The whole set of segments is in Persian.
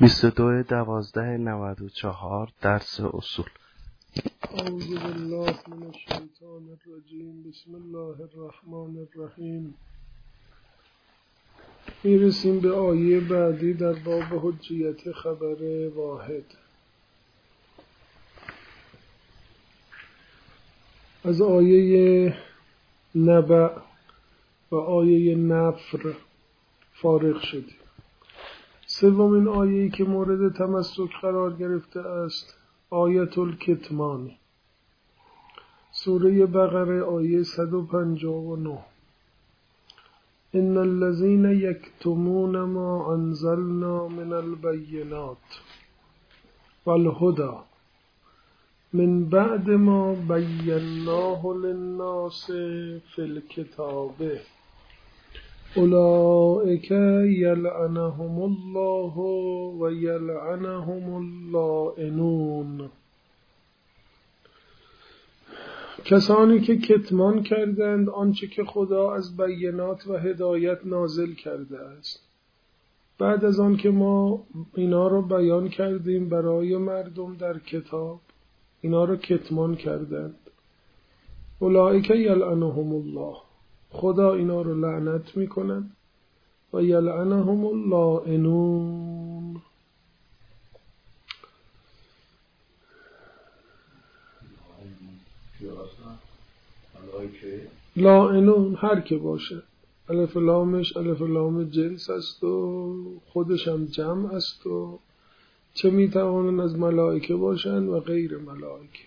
22/12/94 درس اصول. اعوذ بالله من الشیطان الرجیم. بسم الله الرحمن الرحیم. میرسیم به آیه بعدی در باب حجیت خبر واحد. از آیه نبأ و آیه نفر فارغ شدیم. سومین آیه‌ای که مورد تمسک قرار گرفته است آیت الکتمان، سوره بقره آیه 159. ان الذين يكتمون ما انزلنا من البينات والهدى من بعد ما بيناه للناس في الكتاب اولئک یلعنهم الله و یلعنهم اللاعنون. کسانی که کتمان کردند آنچه که خدا از بینات و هدایت نازل کرده است، بعد از آن که ما اینا رو بیان کردیم برای مردم در کتاب، اینا رو کتمان کردند. اولئک یلعنهم الله، خدا اینا رو لعنت میکنند، و یلعنهم اللاعنون. لاعنون هر که باشه، الف لامش الف لام جنس است و خودش هم جمع است و چه میتوانند از ملائکه باشند و غیر ملائکه.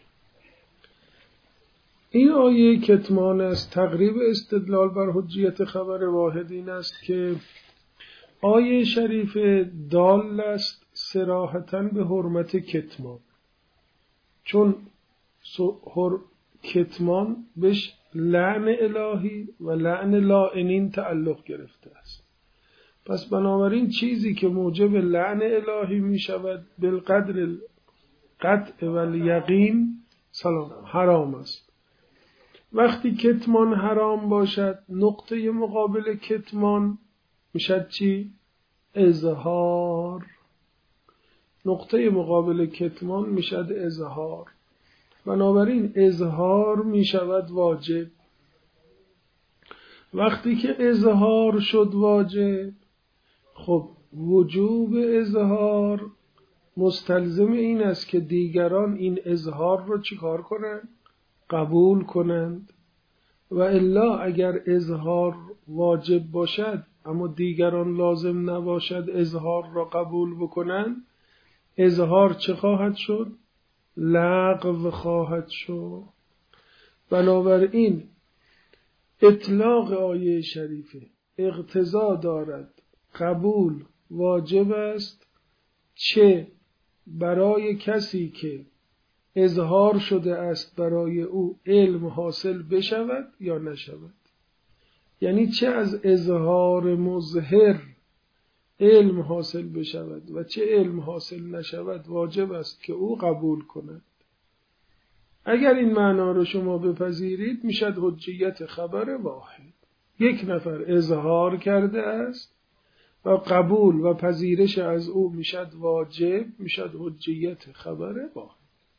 این آیه کتمان است. تقریب استدلال بر حجیت خبر واحد این است که آیه شریف دال است صراحتاً به حرمت کتمان، چون کتمان بهش لعن الهی و لعن لاعنین تعلق گرفته است. پس بنابراین چیزی که موجب لعن الهی می شود بالقدر القطع و الیقین حرام است. وقتی کتمان حرام باشد، نقطه مقابل کتمان میشد چی؟ اظهار. نقطه مقابل کتمان میشد اظهار. بنابراین اظهار میشود واجب. وقتی که اظهار شد واجب، خب وجوب اظهار مستلزم این است که دیگران این اظهار رو چیکار کنند؟ قبول کنند. و الا اگر اظهار واجب باشد اما دیگران لازم نباشد اظهار را قبول بکنند، اظهار چه خواهد شد؟ لغو خواهد شد. بنابراین اطلاق آیه شریفه اقتضا دارد قبول واجب است، چه برای کسی که اظهار شده است برای او علم حاصل بشود یا نشود. یعنی چه از اظهار مظهر علم حاصل بشود و چه علم حاصل نشود، واجب است که او قبول کند. اگر این معنا رو شما بپذیرید میشد حجیت خبر واحد. یک نفر اظهار کرده است و قبول و پذیرش از او میشد واجب، میشد حجیت خبر واحد.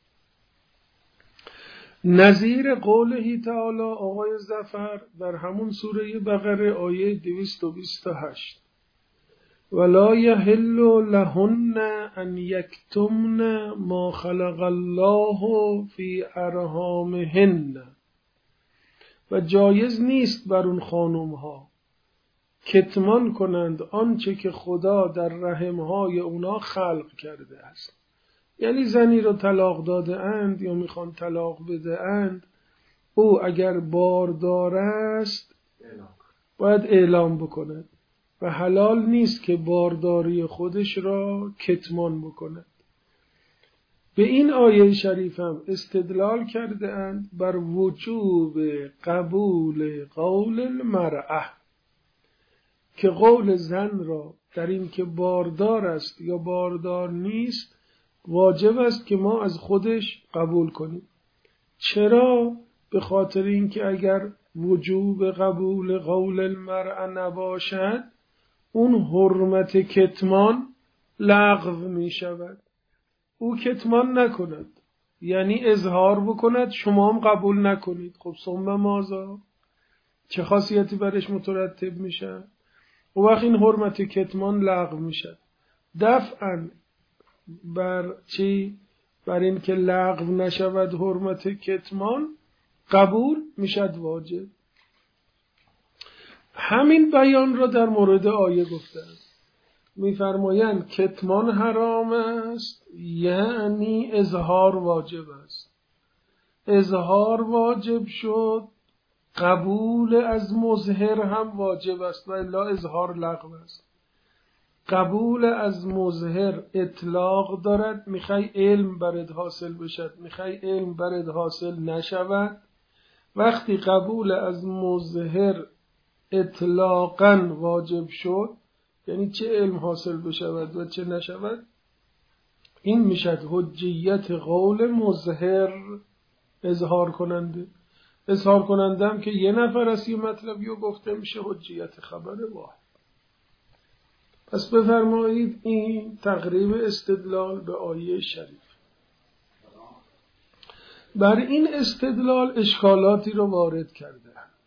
نظیر قوله تعالی آقای ظفر در همون سوره بقره آیه 228 ولا یحل لهن ان یکتمن ما خلق الله فی ارحامهن، و جایز نیست بر اون خانم ها کتمان کنند آنچه که خدا در رحمهای اونا خلق کرده است. یعنی زنی رو طلاق داده اند یا میخوان طلاق بده اند، او اگر باردار است باید اعلام بکند و حلال نیست که بارداری خودش را کتمان بکند. به این آیه شریف هم استدلال کرده اند بر وجوب قبول قول المرأة، که قول زن را در این که باردار است یا باردار نیست واجب است که ما از خودش قبول کنیم. چرا؟ به خاطر اینکه اگر وجوب قبول قول المرأة نباشد، اون حرمت کتمان لغو می شود. او کتمان نکند، یعنی اظهار بکند، شما هم قبول نکنید. خب ثم ماذا؟ چه خاصیتی برش مترتب میشه؟ و وقت این حرمت کتمان لغو میشه. دفعاً بر چی؟ بر این که لغو نشود حرمت کتمان، قبول میشد واجب. همین بیان را در مورد آیه گفتند. میفرمایند کتمان حرام است، یعنی اظهار واجب است. اظهار واجب شد، قبول از مظهر هم واجب است و الا اظهار لغو است. قبول از مظهر اطلاق دارد، میخوای علم برد حاصل بشد، میخوای علم برد حاصل نشود. وقتی قبول از مظهر اطلاقاً واجب شد، یعنی چه علم حاصل بشود و چه نشود، این میشد حجیت قول مظهر، اظهار کننده. اظهار کننده هم که یه نفر از یه مطلبی رو گفته، میشه حجیت خبر واحد. پس بفرمایید این تقریب استدلال به آیه شریف. بر این استدلال اشکالاتی رو وارد کرده.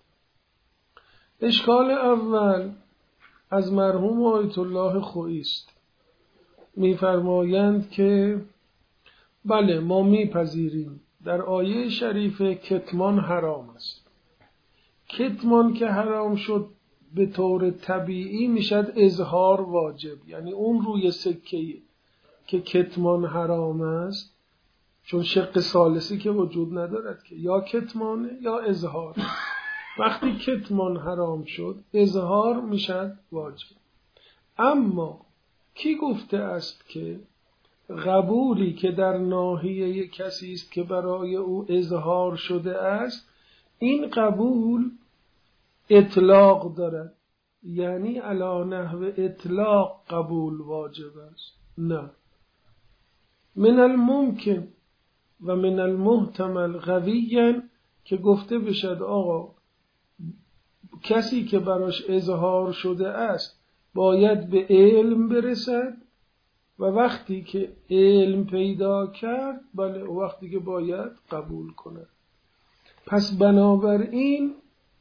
اشکال اول از مرحوم آیت الله خویی است. میفرمایند که بله، ما میپذیریم در آیه شریف کتمان حرام است. کتمان که حرام شد به طور طبیعی میشد اظهار واجب، یعنی اون روی سکه‌ای که کتمان حرام است، چون شق ثالثی که وجود ندارد که یا کتمانه یا اظهار. وقتی کتمان حرام شد، اظهار میشد واجب. اما کی گفته است که قبولی که در ناحیه کسی است که برای او اظهار شده است، این قبول اطلاق دارد، یعنی علی نحو اطلاق قبول واجب است؟ نه. من الممکن و من المحتمل قویاً که گفته بشد آقا کسی که براش اظهار شده است باید به علم برسد و وقتی که علم پیدا کرد، بله وقتی که باید قبول کند. پس بنابراین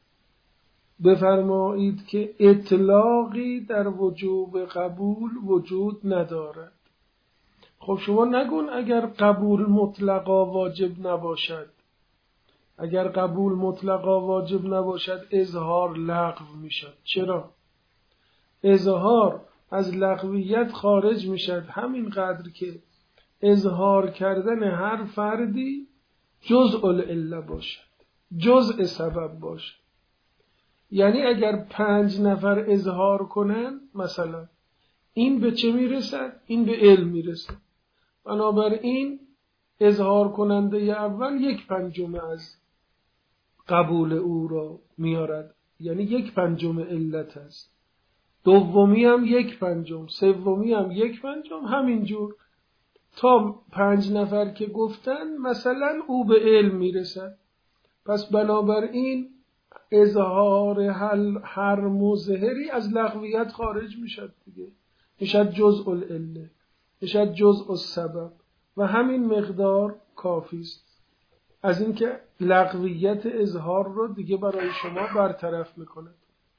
بفرمایید که اطلاقی در وجوب قبول وجود ندارد. خب شما نگون اگر قبول مطلقا واجب نباشد، اگر قبول مطلقا واجب نباشد اظهار لغو میشد. چرا؟ اظهار از لغویت خارج میشد همین قدر که اظهار کردن هر فردی جزء العله باشد، جزء سبب باشد. یعنی اگر 5 نفر اظهار کنن، مثلا این به چه میرسد؟ این به علم میرسد. بنابراین اظهار کننده اول 1/5 از قبول او را میارد، یعنی 1/5 علت است. دومی هم 1/5، سومی هم 1/5، همینجور تا 5 نفر که گفتن مثلا او به علم میرسد. پس بنابراین اظهار هر مظهری از لغویت خارج میشد دیگه، میشد جزء العله، میشد جزء السبب و همین مقدار کافی است از اینکه لغویت اظهار رو دیگه برای شما برطرف میکنه.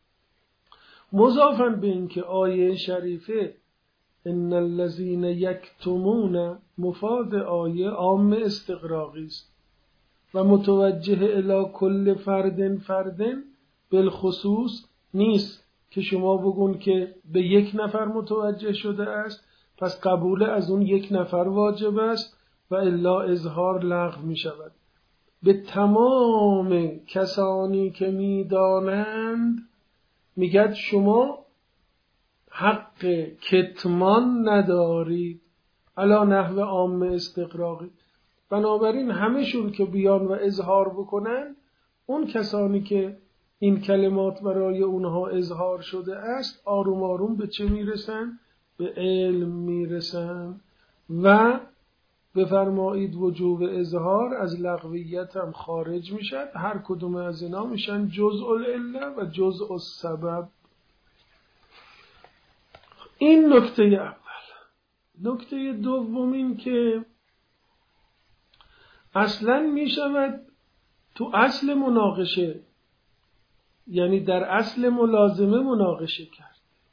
مضافاً به اینکه آیه شریفه ان الذين یکتمون مفاد آیه عام استغراقی است و متوجه الی کل فرد بالخصوص نیست که شما بگون که به 1 نفر متوجه شده است پس قبول از اون 1 نفر واجب است و الا اظهار لغو می شود. به تمام کسانی که می دانند میگد شما حق کتمان ندارید علا نحو عام استقراقی. بنابراین همشون که بیان و اظهار بکنن، اون کسانی که این کلمات برای اونها اظهار شده است آروم آروم به چه میرسن؟ به علم میرسن و بفرمایید وجوب اظهار از لغویت هم خارج میشد. هر کدوم از اینا میشن جزء العله و جزء السبب. این نکته اول. نکته دوم این که اصلا می شود تو اصل مناقشه، یعنی در اصل ملازمه مناقشه کرد،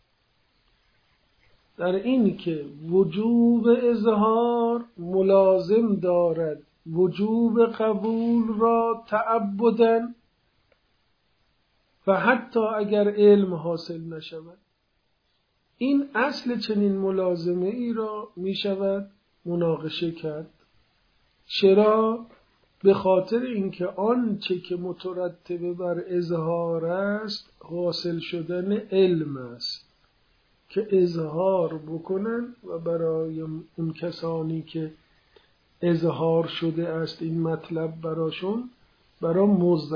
در این که وجوب اظهار ملازم دارد وجوب قبول را تعبداً و حتی اگر علم حاصل نشود. این اصل چنین ملازمه ای را می شود مناقشه کرد. چرا؟ به خاطر اینکه آنچه که مترتب بر اظهار است حاصل شدن علم است که اظهار بکنن و برای اون کسانی که اظهار شده است این مطلب براشون، برای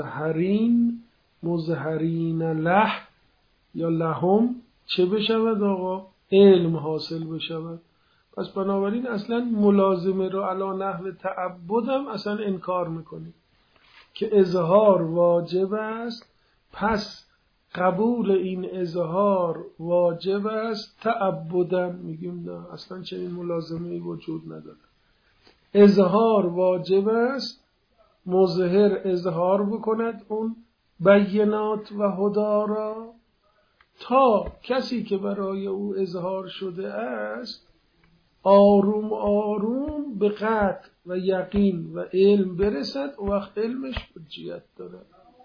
مظهرین له یا لهم چه بشود آقا؟ علم حاصل بشود. پس بنابراین اصلا ملازمه رو علی نحو تعبدم اصلا انکار میکنیم که اظهار واجب است، پس قبول این اظهار واجب است تعبدم. میگیم نه، اصلا چنین ملازمه‌ای وجود نداره. اظهار واجب است، مظهر اظهار بکند اون بینات و هدا را تا کسی که برای او اظهار شده است آروم آروم به قطع و یقین و علم برسد، و وقت علمش حجیت دارد.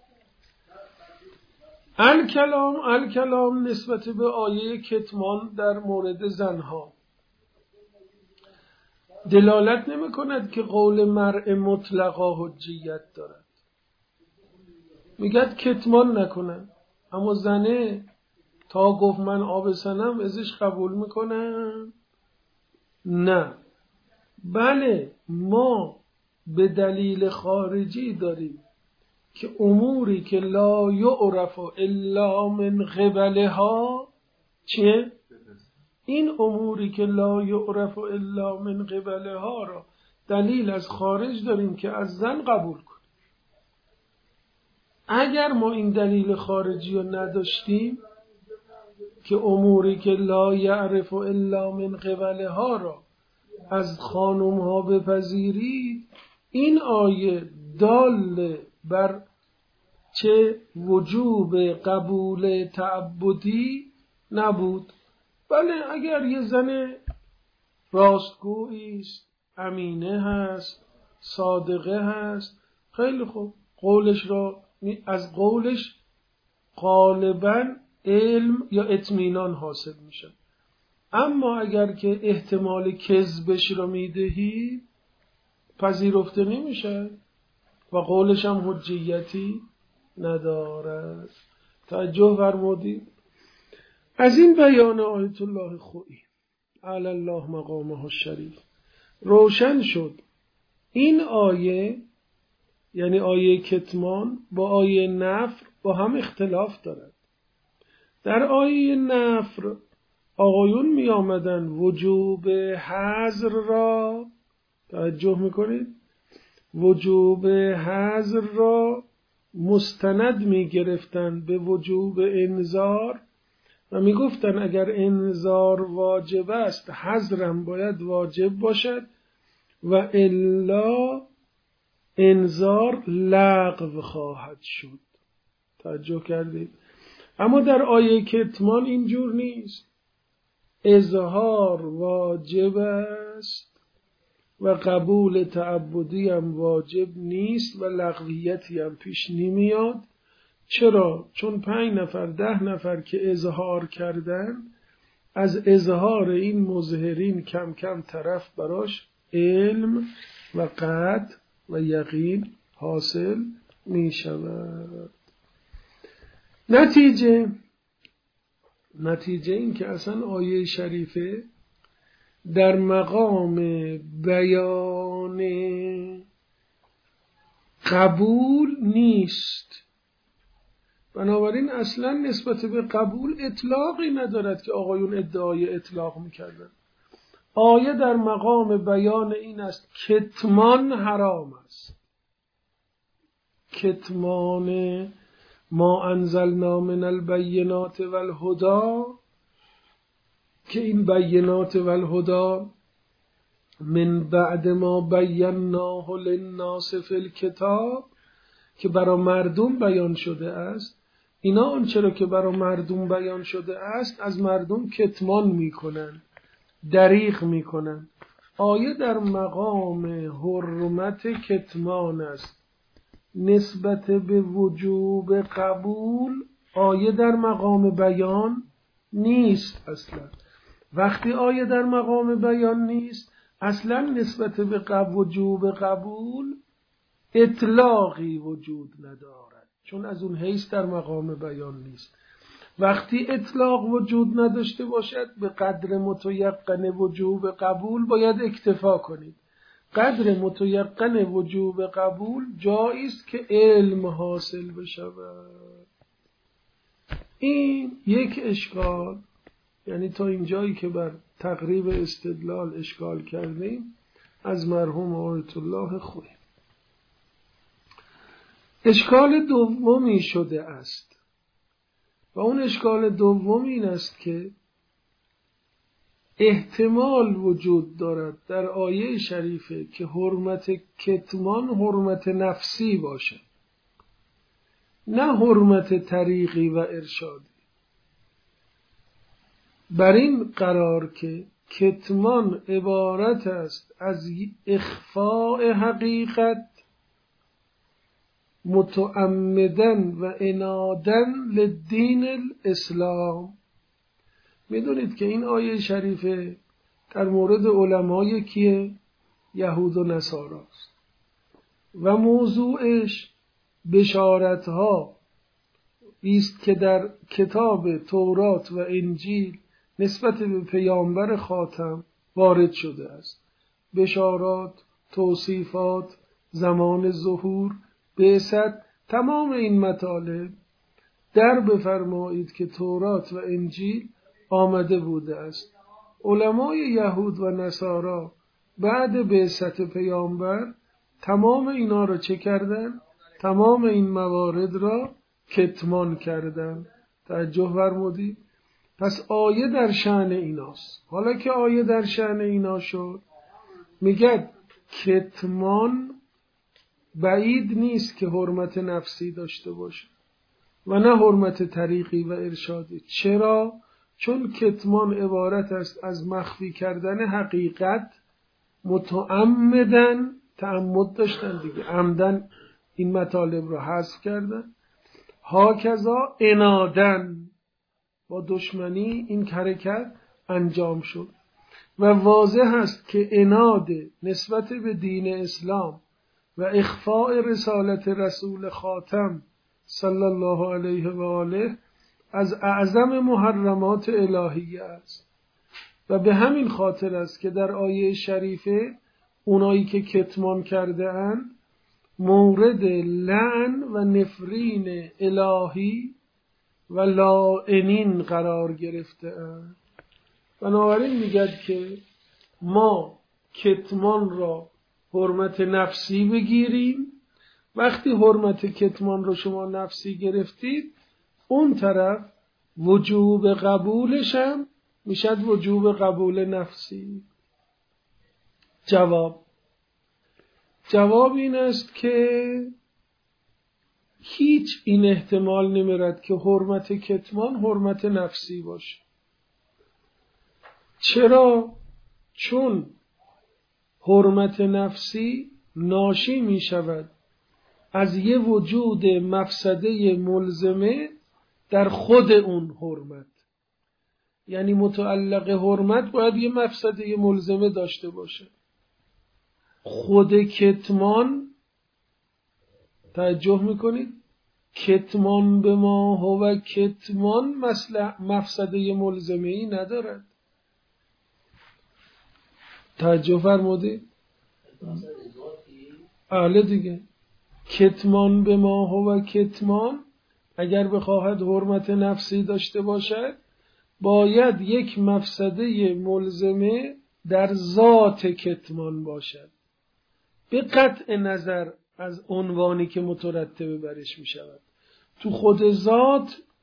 الکلام نسبت به آیه کتمان در مورد زنها دلالت نمی کند که قول مرء مطلقا حجیت دارد. میگد کتمان نکنن، اما زنه تا گفت من آبسنم ازش قبول میکنن؟ نه. بله، ما به دلیل خارجی داریم که اموری که لا یعرف الا من قبلها، چیه؟ این اموری که لا یعرف الا من قبلها را دلیل از خارج داریم که از زن قبول کنیم. اگر ما این دلیل خارجی رو نداشتیم که اموری که لا یعرف الا من قبلها را از خانم ها بپذیرید، این آیه دال بر چه وجوب قبول تعبدی نبود. بله، اگر یه زن راستگویی است، امینه هست، صادقه هست، خیلی خوب، قولش را از قولش غالباً علم یا اطمینان حاصل میشه. اما اگر که احتمال کذبش را میدهی پذیرفته نمیشه و قولش هم حجیتی ندارد. توجه فرمودید؟ از این بیان آیت الله خویی علی الله مقامه الشریف روشن شد این آیه، یعنی آیه کتمان، با آیه نفر با هم اختلاف دارد. در آیه نفر آقایون می آمدن وجوب حظر را، توجه میکنید، وجوب حظر را مستند می گرفتن به وجوب انذار و می گفتن اگر انذار واجب است حظرم باید واجب باشد و الا انذار لغو خواهد شد. توجه کردید؟ اما در آیه کتمان اینجور نیست. اظهار واجب است و قبول تعبدی هم واجب نیست و لغویتی هم پیش نمیاد. چرا؟ چون 5 نفر 10 نفر که اظهار کردن، از اظهار این مظهرین کم کم طرف براش علم و قطع و یقین حاصل می شود. نتیجه این که اصلا آیه شریفه در مقام بیان قبول نیست. بنابراین اصلا نسبت به قبول اطلاقی ندارد که آقایون ادعای اطلاق میکردن. آیه در مقام بیان این است کتمان حرام است. کتمان ما انزلنا من البینات والهدی، که این بینات والهدی من بعد ما بیناه للناس فی الکتاب، که برای مردم بیان شده است. اینا اون چرا که برای مردم بیان شده است از مردم کتمان میکنن، دریغ میکنن. آیه در مقام حرمت کتمان است، نسبت به وجوب قبول آیه در مقام بیان نیست. اصلا وقتی آیه در مقام بیان نیست، اصلا نسبت به وجوب قبول اطلاقی وجود ندارد، چون از اون حیث در مقام بیان نیست. وقتی اطلاق وجود نداشته باشد، به قدر متیقن وجوب قبول باید اکتفا کنید. قدر متیقن وجوب قبول جایی است که علم حاصل بشود. این یک اشکال، یعنی تا اینجایی که بر تقریب استدلال اشکال کردیم از مرحوم آیت الله خویی. اشکال دومی شده است و اون اشکال دوم این است که احتمال وجود دارد در آیه شریفه که حرمت کتمان حرمت نفسی باشه، نه حرمت طریقی و ارشادی. بر این قرار که کتمان عبارت است از اخفاء حقیقت متعمدن و عنادن لدین الاسلام. میدونید که این آیه شریفه در مورد علمای کیه؟ یهود و نصاراست و موضوعش بشارتها است که در کتاب تورات و انجیل نسبت به پیامبر خاتم وارد شده است. بشارات، توصیفات، زمان ظهور، بعثت، تمام این مطالب در بفرمایید که تورات و انجیل آمده بوده است. علمای یهود و نصارا بعد بعثت پیامبر تمام اینا رو چه کردن؟ تمام این موارد را کتمان کردن. توجه فرمودید؟ پس آیه در شأن ایناست. حالا که آیه در شأن اینا شد، میگه کتمان بعید نیست که حرمت نفسی داشته باشه و نه حرمت طریقی و ارشادی. چرا؟ چون کتمان عبارت است از مخفی کردن حقیقت متعمدن، تعمد داشتن دیگه، عمدن این مطالب رو حذف کردن. هاکذا عنادن، با دشمنی این حرکت انجام شد و واضح است که عناد نسبت به دین اسلام و اخفاء رسالت رسول خاتم صلی الله علیه و آله از اعظم محرمات الهیه است و به همین خاطر است که در آیه شریفه اونایی که کتمان کرده اند مورد لعن و نفرین الهی و لاعنین قرار گرفته اند. بنابراین میگه که ما کتمان را حرمت نفسی بگیریم. وقتی حرمت کتمان رو شما نفسی گرفتید، اون طرف وجوب قبولش هم میشد وجوب قبول نفسی. جواب این است که هیچ این احتمال نمیرد که حرمت کتمان حرمت نفسی باشه. چرا؟ چون حرمت نفسی ناشی می شود از یه وجود مفسده ملزمه در خود اون حرمت. یعنی متعلق حرمت باید یه مفسده ملزمه داشته باشه. خود کتمان، توجه میکنید، کتمان به ما هو کتمان مفسده ملزمه ای ندارد. توجه فرمودید؟ اهله دیگه. کتمان به ما هو کتمان اگر بخواهد حرمت نفسی داشته باشد، باید یک مفسده ملزمه در ذات کتمان باشد، به قطع نظر از عنوانی که مترتب برش می شود. تو خود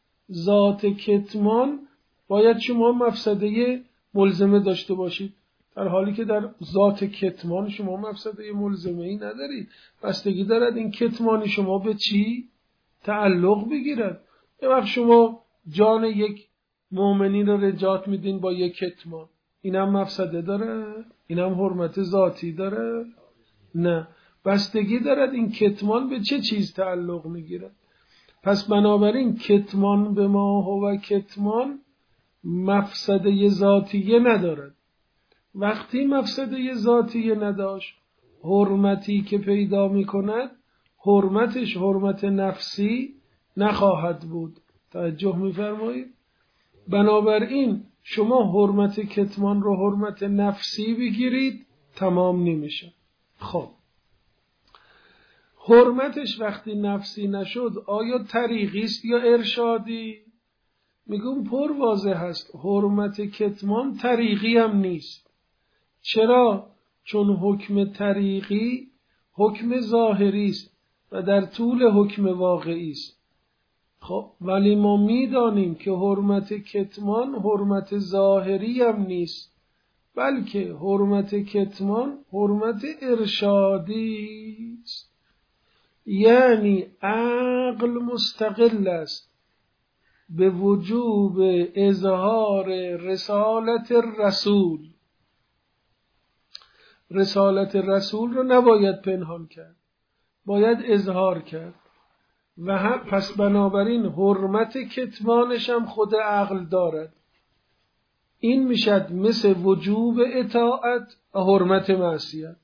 ذات کتمان باید شما مفسده ملزمه داشته باشید. در حالی که در ذات کتمان شما مفسده ملزمه ای ندارید. بستگی دارد این کتمان شما به چی تعلق بگیرد. یه وقت شما جان یک مؤمنین رو نجات میدین با یک کتمان، اینم مفسده داره؟ اینم حرمت ذاتی داره؟ نه، بستگی دارد این کتمان به چه چیز تعلق میگیرد. پس بنابراین کتمان به ما هو کتمان مفسده ذاتیه ندارد. وقتی مفسده ذاتیه نداشت، حرمتی که پیدا میکند حرمتش حرمت نفسی نخواهد بود. توجه میفرمایید؟ بنابراین شما حرمت کتمان رو حرمت نفسی بگیرید تمام نمیشه. خب حرمتش وقتی نفسی نشد آیا طریقی است یا ارشادی؟ میگم پر واضح هست حرمت کتمان طریقی هم نیست. چرا؟ چون حکم طریقی حکم ظاهری است و در طول حکم واقعی است. خب ولی ما میدانیم که حرمت کتمان حرمت ظاهری هم نیست، بلکه حرمت کتمان حرمت ارشادی است. یعنی عقل مستقل است به وجوب اظهار رسالت رسول. رسالت رسول رو نباید پنهان کرد، باید اظهار کرد. و هم پس بنابراین حرمت کتمانش هم خود عقل دارد. این میشد مثل وجوب اطاعت و حرمت معصیت.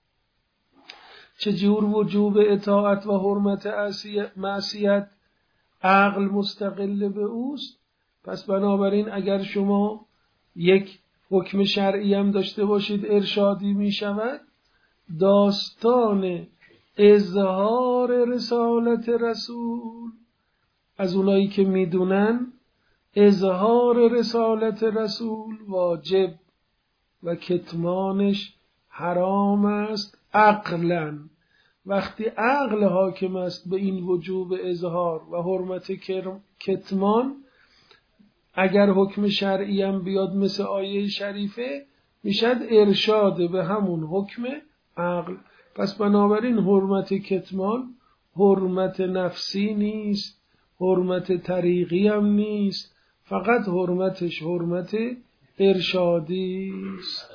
چجور وجوب اطاعت و حرمت معصیت عقل مستقل به اوست؟ پس بنابراین اگر شما یک حکم شرعی هم داشته باشید ارشادی می شود، داستان اظهار رسالت رسول از اونایی که میدونن اظهار رسالت رسول واجب و کتمانش حرام است عقلاً. وقتی عقل حاکم است به این وجوب اظهار و حرمت کتمان، اگر حکم شرعی هم بیاد مثل آیه شریفه میشد ارشاد به همون حکم عقل. پس بنابراین حرمت کتمان حرمت نفسی نیست، حرمت طریقی هم نیست، فقط حرمتش حرمت ارشادی است.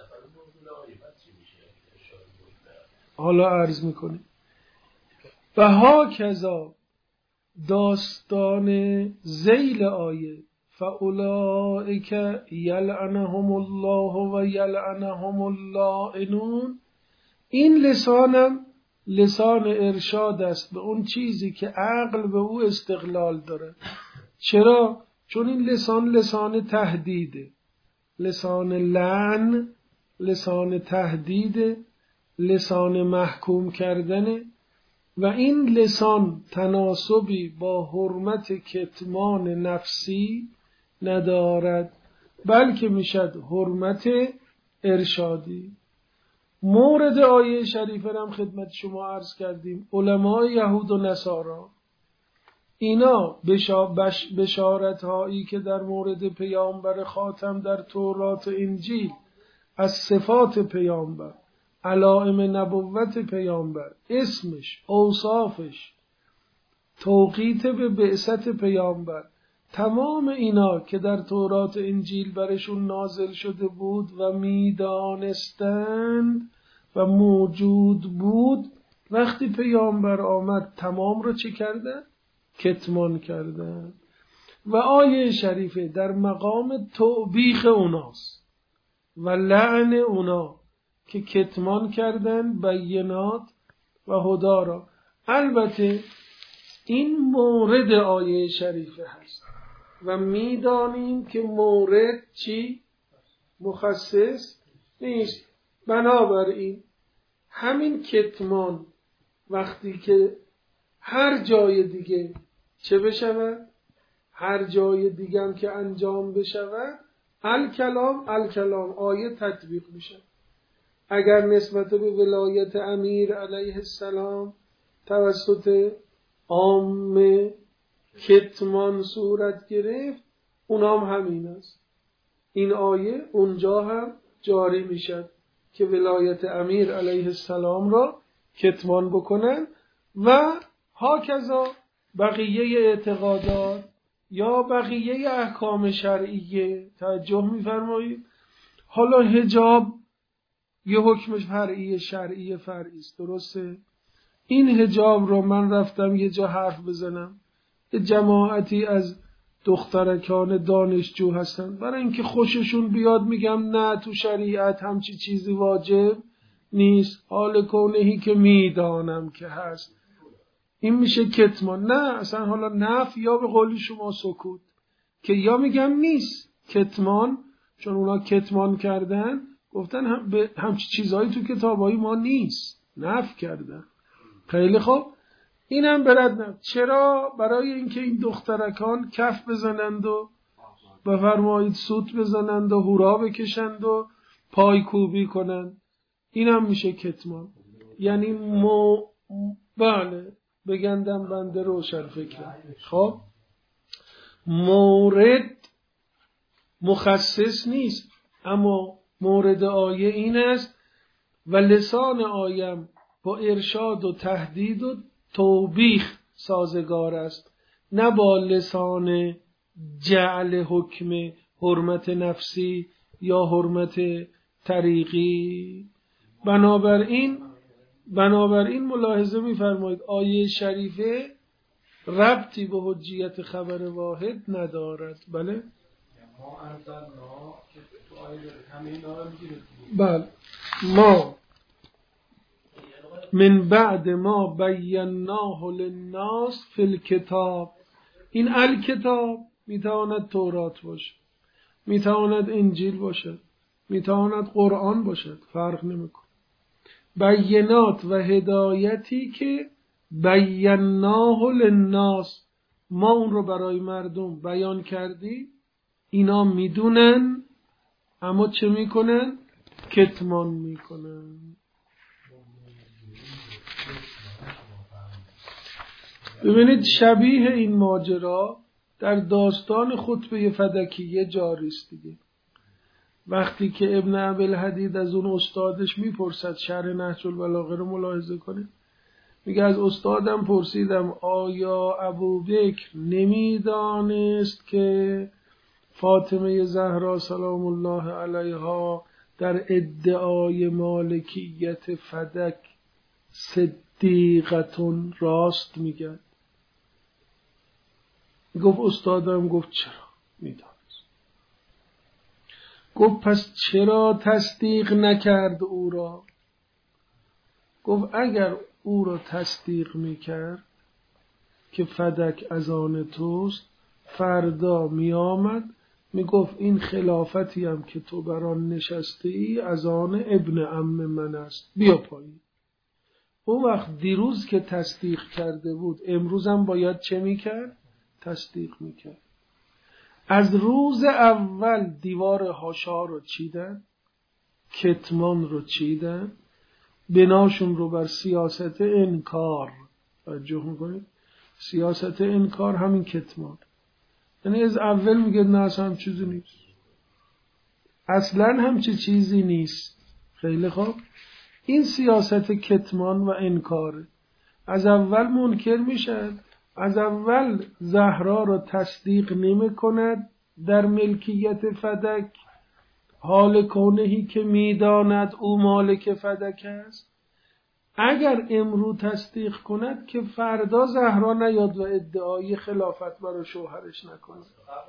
حالا عرض میکنیم و هاکذا داستان ذیل آیه فاولئک یلعنهم الله و یلعنهم اللائنون، این لسانم لسان ارشاد است به اون چیزی که عقل به او استقلال داره. چرا؟ چون این لسان لسان تهدیده، لسان لعن لسان تهدیده، لسان محکوم کردنه و این لسان تناسبی با حرمت کتمان نفسی ندارد، بلکه میشد حرمت ارشادی. مورد آیه شریفه هم خدمت شما عرض کردیم. علمای یهود و نصارا اینا بشارت هایی که در مورد پیامبر خاتم در تورات و انجیل از صفات پیامبر، علائم نبوت پیامبر، اسمش، اوصافش، توقیت به بعثت پیامبر، تمام اینا که در تورات و انجیل برشون نازل شده بود و میدانستند و موجود بود، وقتی پیامبر آمد تمام رو چی کردن؟ کتمان کردن. و آیه شریفه در مقام توبیخ اوناست و لعن اونا که کتمان کردن بینات و هدا را. البته این مورد آیه شریفه هست و میدانیم که مورد چی؟ مخصص نیست. بنابراین همین کتمان وقتی که هر جای دیگه چه بشود؟ هر جای دیگه هم که انجام بشود الکلام آیه تطبیق میشه. اگر نسبت به ولایت امیر علیه السلام توسط عامه کتمان صورت گرفت، اونام همین است. این آیه اونجا هم جاری میشد که ولایت امیر علیه السلام را کتمان بکنن و هاکذا بقیه اعتقادات یا بقیه احکام شرعیه. توجه می‌فرمایید؟ حالا حجاب یه حکم شرعی فرعی است، درسته؟ این حجاب رو من رفتم یه جا حرف بزنم، یه جماعتی از دخترکان دانشجو هستن، برای اینکه خوششون بیاد میگم نه تو شریعت همچی چیزی واجب نیست، حال کونهی که میدانم که هست. این میشه کتمان. نه اصلا حالا نفی یا به قول شما سکوت، که یا میگم نیست کتمان، چون اونا کتمان کردن گفتن همچی چیزهایی تو کتابای ما نیست، نفی کردن. خیلی خوب، اینم برد. چرا؟ برای اینکه این دخترکان کف بزنند و بفرمایید سوت بزنند و هورا بکشند و پای کوبی کنند، اینم میشه کتمان. یعنی بله بگندم بنده روشن فکرم. خب مورد مخصص نیست، اما مورد آیه این است و لسان آیم با ارشاد و تهدید و توبیخ سازگار است، نه با لسان جعل حکم حرمت نفسی یا حرمت طریقی. بنابراین ملاحظه می‌فرمایید آیه شریفه ربطی به حجیت خبر واحد ندارد. بله بله، ما من بعد ما بیناه للناس فی الکتاب. این الکتاب میتواند تورات باشه، میتواند انجیل باشه، میتواند قرآن باشه، فرق نمیکنه. بینات و هدایتی که بیناه للناس، ما اون رو برای مردم بیان کردی، اینا میدونن اما چه میکنن؟ کتمان میکنن. ببینید شبیه این ماجرا در داستان خطبه فدکیه جاری است دیگه. وقتی که ابن ابی‌الحدید از اون استادش میپرسد، شرح نهج البلاغه رو ملاحظه کنه، میگه از استادم پرسیدم آیا ابوبکر نمیدانست که فاطمه زهرا سلام الله علیها در ادعای مالکیت فدک صدیقتون راست میگه؟ گفت استادم گفت چرا میدانست. گفت پس چرا تصدیق نکرد او را؟ گفت اگر او را تصدیق میکرد که فدک از آن توست، فردا میآمد میگفت این خلافتی هم که تو بر آن نشسته ای از آن ابن عم من است، بیا پایین. اون وقت دیروز که تصدیق کرده بود امروز هم باید چه میکرد؟ تصدیق میکرد. از روز اول دیوار حاشا رو چیدن، کتمان رو چیدن، بناشون رو بر سیاست انکار. توجه میکنید؟ سیاست انکار همین کتمان. یعنی از اول میگه نه اصلا هم چیزی نیست، اصلا همچی چیزی نیست. خیلی خوب، این سیاست کتمان و انکاره. از اول منکر میشد، از اول زهرا را تصدیق نمی کند در ملکیت فدک، حال کونهی که میداند او مالک فدک است. اگر امروز تصدیق کند که فردا زهرا نیاد و ادعای خلافت برای شوهرش نکنه.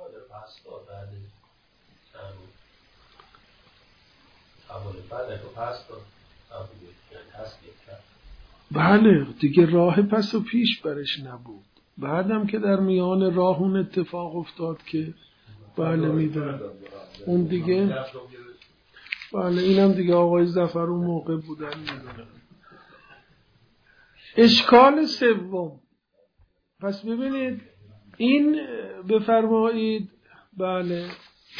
بله دیگه راه پس و پیش برش نبود. بعدم که در میان راه اون اتفاق افتاد که بله میدونم اون دیگه، بله اینم دیگه آقای ظفر اون موقع بودن میدونم. اشکال سوم، پس ببینید این بفرمایید، بله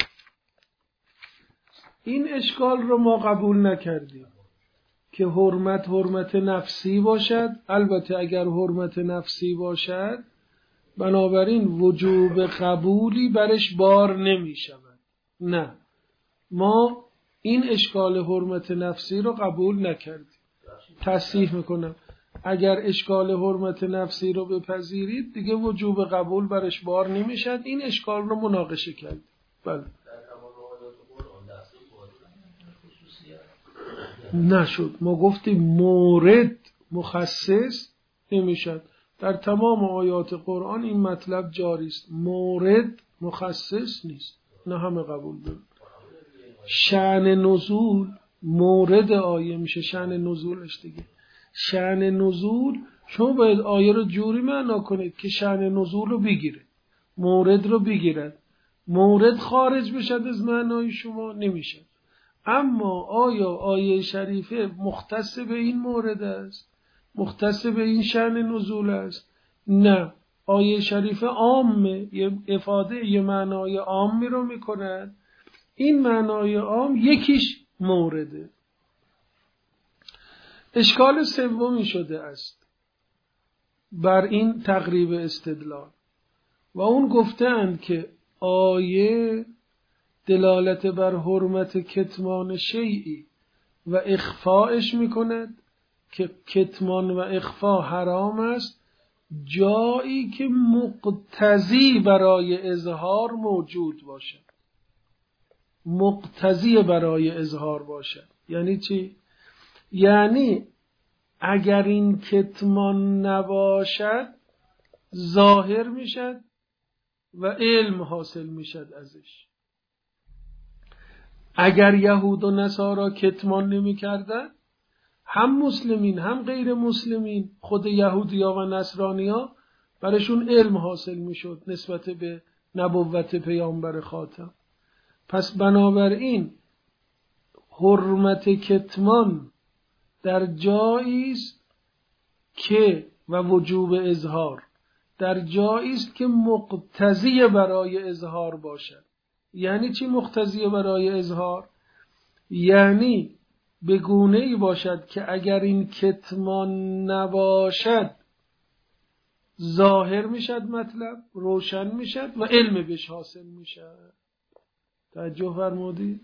این اشکال رو ما قبول نکردیم که حرمت نفسی باشد. البته اگر حرمت نفسی باشد بنابراین وجوب قبولی برش بار نمی شود. نه، ما این اشکال حرمت نفسی رو قبول نکردیم. تصحیح میکنم، اگر اشکال حرمت نفسی رو بپذیرید دیگه وجوب قبول برش بار نمیشد. این اشکال رو مناقشه کردیم. بله نشد، ما گفتیم مورد مخصص نمیشد. در تمام آیات قرآن این مطلب جاری است، مورد مخصص نیست. نه همه قبول دارن. شأن نزول مورد آیه میشه، شأن نزولش دیگه. شأن نزول شما باید آیه رو جوری معنا کنید که شأن نزول رو بگیره، مورد رو بگیرد، مورد خارج بشد از معنای شما نمیشه. اما آیا آیه شریفه مختص به این مورد است، مختص به این شأن نزول است؟ نه، آیه شریفه عامه، افاده یه معنای عامی رو میکند. این معنای عام یکیش مورده. اشکال سومی شده است بر این تقریب استدلال و اون گفتند که آیه دلالت بر حرمت کتمان شیئی و اخفاءش میکند که کتمان و اخفاء حرام است جایی که مقتضی برای اظهار موجود باشد. مقتضی برای اظهار باشد یعنی چی؟ یعنی اگر این کتمان نباشد ظاهر میشد و علم حاصل میشد ازش. اگر یهود و نصارا کتمان نمی کردن، هم مسلمین هم غیر مسلمین، خود یهودیا و نصرانیا برشون علم حاصل میشد نسبت به نبوت پیامبر خاتم. پس بنابراین حرمت کتمان در جایی است که و وجوب اظهار در جایی است که مقتضی برای اظهار باشد. یعنی چی مقتضی برای اظهار؟ یعنی به گونه‌ای باشد که اگر این کتمان نباشد ظاهر میشد، مطلب روشن میشد و علم بهش حاصل میشد. توجه فرمودید؟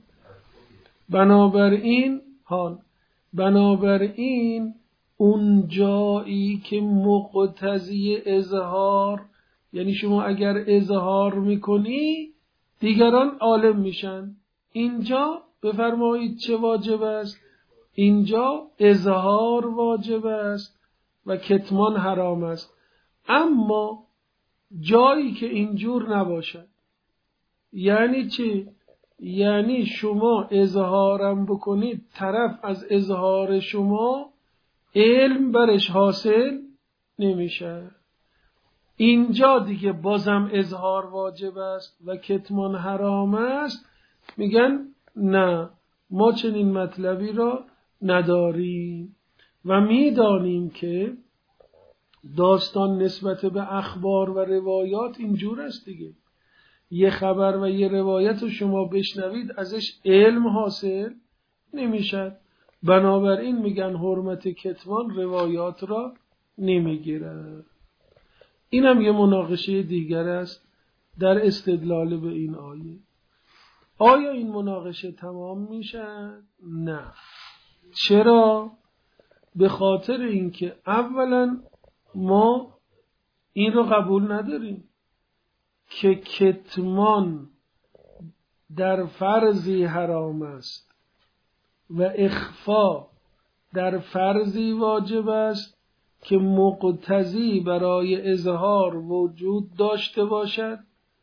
بنابراین اون جایی که مقتضی اظهار، یعنی شما اگر اظهار میکنی دیگران عالم میشن، اینجا بفرمایید چه واجب است؟ اینجا اظهار واجب است و کتمان حرام است. اما جایی که اینجور نباشد یعنی چی؟ یعنی شما اظهارم بکنید، طرف از اظهار شما علم برش حاصل نمیشه، اینجا دیگه بازم اظهار واجب است و کتمان حرام است. میگن نه، ما چنین مطلبی را نداریم و میدانیم که داستان نسبت به اخبار و روایات اینجور است دیگه. یه خبر و یه روایت رو شما بشنوید ازش علم حاصل نمیشد. بنابراین میگن حرمت کتمان روایات را نمیگیرد. این هم یه مناقشه دیگر است در استدلال به این آیه. آیا این مناقشه تمام میشه؟ نه. چرا؟ به خاطر اینکه اولا ما این رو قبول نداریم که کتمان در فرضی حرام است و اخفا در فرضی واجب است که مقتضی برای اظهار وجود داشته باشد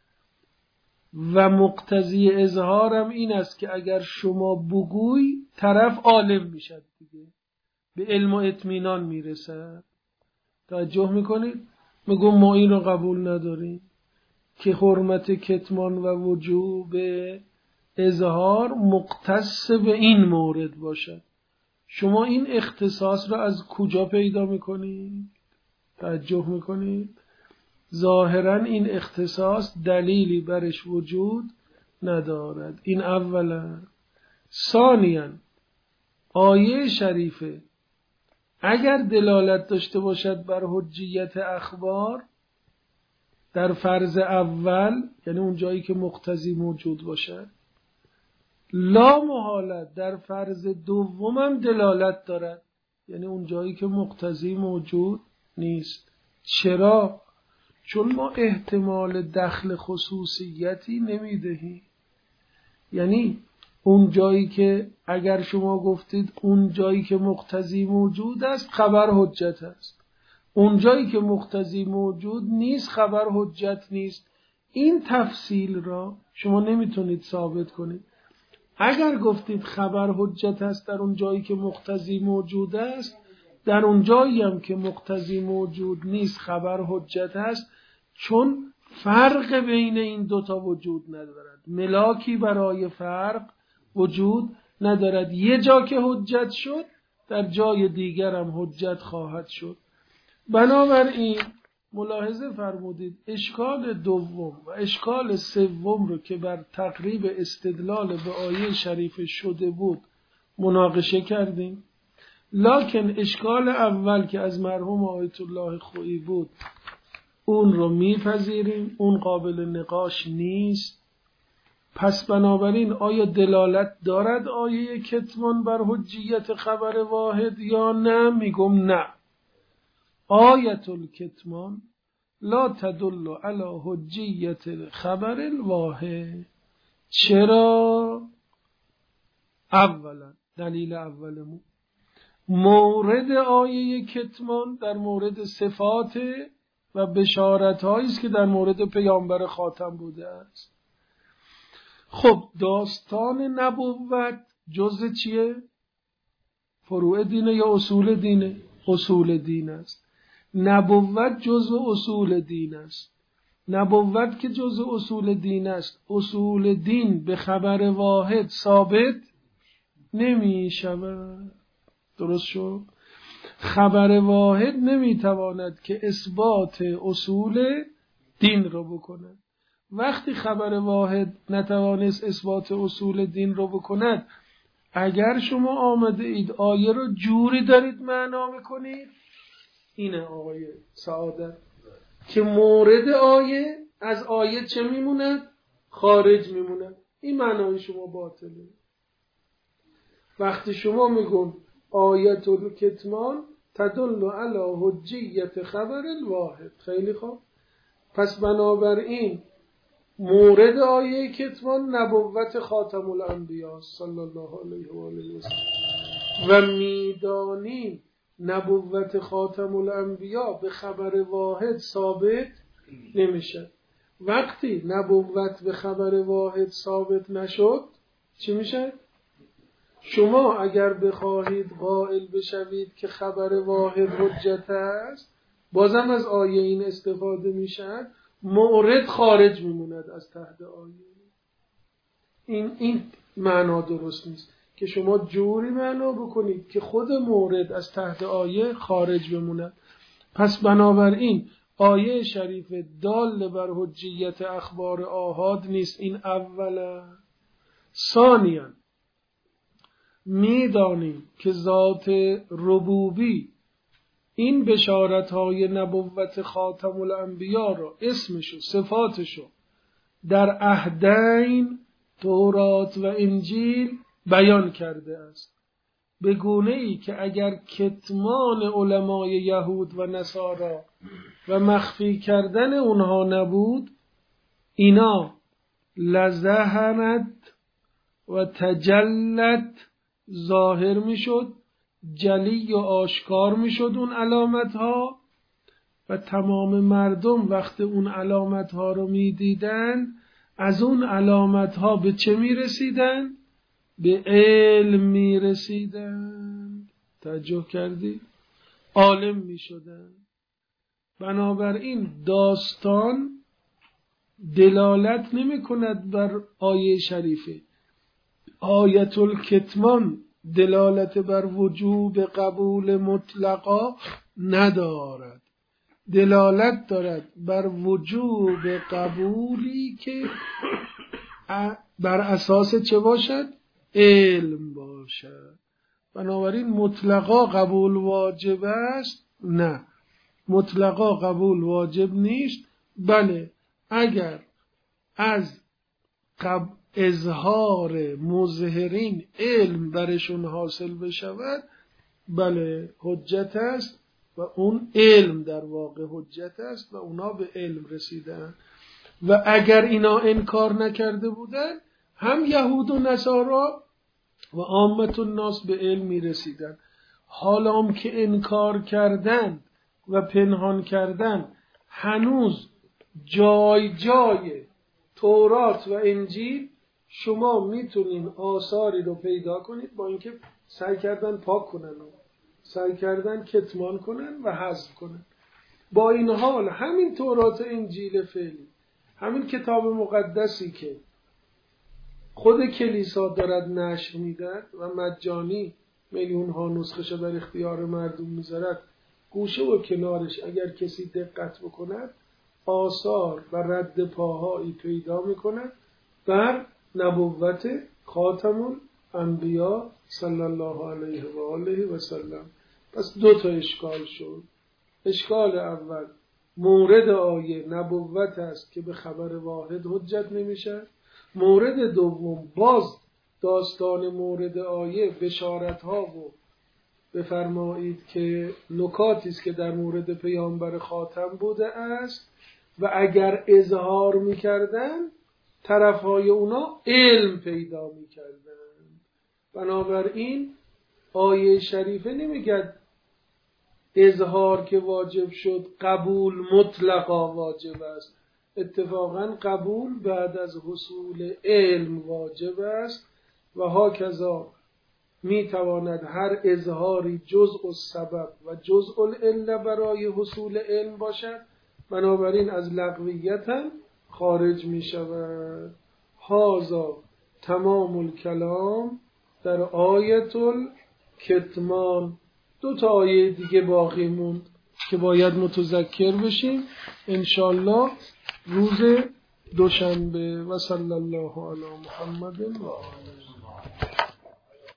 و مقتضی اظهارم این است که اگر شما بگوی طرف عالم میشد دیگه، به علم و اطمینان میرسد. توجه میکنید؟ میگم ما این رو قبول نداریم که حرمت کتمان و وجوب اظهار مختص به این مورد باشد. شما این اختصاص را از کجا پیدا میکنید؟ توجه میکنید؟ ظاهرا این اختصاص دلیلی برش وجود ندارد. این اولا. ثانیاً آیه شریفه اگر دلالت داشته باشد بر حجیت اخبار در فرض اول، یعنی اون جایی که مقتضی موجود باشد، لا محالت در فرض دومم دلالت دارد، یعنی اون جایی که مقتضی موجود نیست. چرا؟ چون ما احتمال دخل خصوصیتی نمیدهیم. یعنی اون جایی که اگر شما گفتید اون جایی که مقتضی موجود است خبر حجت است، اون جایی که مقتضی موجود نیست خبر حجت نیست، این تفصیل را شما نمیتونید ثابت کنید. اگر گفتید خبر حجت است در اون جایی که مقتضی موجود است، در اون جایی هم که مقتضی موجود نیست خبر حجت است، چون فرق بین این دوتا وجود ندارد، ملاکی برای فرق وجود ندارد. یه جا که حجت شد در جای دیگر هم حجت خواهد شد. بنابراین ملاحظه فرمودید اشکال دوم و اشکال سوم رو که بر تقریب استدلال به آیه شریف شده بود مناقشه کردیم، لکن اشکال اول که از مرحوم آیت الله خویی بود اون رو میپذیریم، اون قابل نقاش نیست. پس بنابراین آیا دلالت دارد آیه کتمان بر حجیت خبر واحد یا نه؟ میگم نه. آیت الکتمان لا تدل علی حجیت خبر الواحد. چرا؟ اولا دلیل اولمون مورد آیه کتمان در مورد صفات و بشارت هایی است که در مورد پیامبر خاتم بوده است. خب داستان نبوت جزء چیه؟ فروع دینه یا اصول دینه؟ اصول دین است. نبوت جزء اصول دین است. نبوت که جزء اصول دین است، اصول دین به خبر واحد ثابت نمی شود. درست شد؟ خبر واحد نمی تواند که اثبات اصول دین رو بکند. وقتی خبر واحد نتوانست اثبات اصول دین رو بکند، اگر شما آمده اید آیه رو جوری دارید معنا میکنید، اینه آقای سعادت، که مورد آیه از آیه چه میموند؟ خارج میموند. این معنای شما باطله. وقتی شما میگم آیت الکتمان تدل علی حجیت خبر الواحد، خیلی خوب، پس بنابراین مورد آیه کتمان نبوت خاتم الانبیا صلی الله علیه و آله و سلم و میدانیم نبوت خاتم الانبیا به خبر واحد ثابت نمیشه. وقتی نبوت به خبر واحد ثابت نشد چی میشه؟ شما اگر بخواهید قائل بشوید که خبر واحد حجت است، بازم از آیه این استفاده میشد، مورد خارج میموند از تحت آیه. این معنا درست نیست که شما جوری معنا بکنید که خود مورد از تحت آیه خارج بموند. پس بنابراین آیه شریف دال بر حجیت اخبار آحاد نیست. این اولا. ثانیاً میدانیم که ذات ربوبی این بشارت‌های نبوت خاتم الانبیا را اسمشو صفاتشو در عهدین تورات و انجیل بیان کرده است، به گونه‌ای که اگر کتمان علمای یهود و نصارا و مخفی کردن اونها نبود، اینا لظهرت و تجلت، ظاهر میشد، جلی و آشکار میشد اون علامت ها، و تمام مردم وقت اون علامت ها رو میدیدن از اون علامت ها به چه میرسیدن؟ به علم میرسیدن. توجه کردی؟ عالم میشدن. بنابراین داستان دلالت نمی کند بر آیه شریفه. آیت الکتمان دلالت بر وجوب قبول مطلقا ندارد، دلالت دارد بر وجوب قبولی که بر اساس چه باشد؟ علم باشد. بنابراین مطلقا قبول واجب است؟ نه، مطلقا قبول واجب نیست. بله، اگر از اظهار مظهرین علم برشون حاصل بشود، بله حجت است و اون علم در واقع حجت است و اونا به علم رسیدن. و اگر اینا انکار نکرده بودن، هم یهود و نصارا و عامت الناس به علم می رسیدن. حالا که انکار کردن و پنهان کردن، هنوز جای جای تورات و انجیل شما میتونین آثاری رو پیدا کنید با اینکه سعی کردن پاک کنن و سعی کردن کتمان کنن و حذف کنن. با این حال همین تورات و انجیل فعلی، همین کتاب مقدسی که خود کلیسا دارد نشر میدن و مجانی میلیون ها نسخش در اختیار مردم میذارد، گوشه و کنارش اگر کسی دقت بکند آثار و رد پاهایی پیدا میکند بر نبوت خاتم الانبیا صلی الله علیه و آله و سلم. پس دو تا اشکال شد. اشکال اول مورد آیه نبوت است که به خبر واحد حجت نمیشه. مورد دوم باز داستان مورد آیه بشارت ها و بفرمایید که نکاتی است که در مورد پیامبر خاتم بوده است و اگر اظهار میکردن طرفهای اونا علم پیدا میکردن. بنابراین آیه شریفه نمیگه اظهار که واجب شد قبول مطلقا واجب است. اتفاقا قبول بعد از حصول علم واجب است و هاکذا میتواند هر اظهاری جزء السبب و جزء العله برای حصول علم باشد، بنابراین از لغویت هم خارج می شود. هذا تمام الکلام در آیت الکتمان. دو تا آیه دیگه باقی موند که باید متذکر بشیم انشالله روز دوشنبه. و صلی الله علی محمد و آله.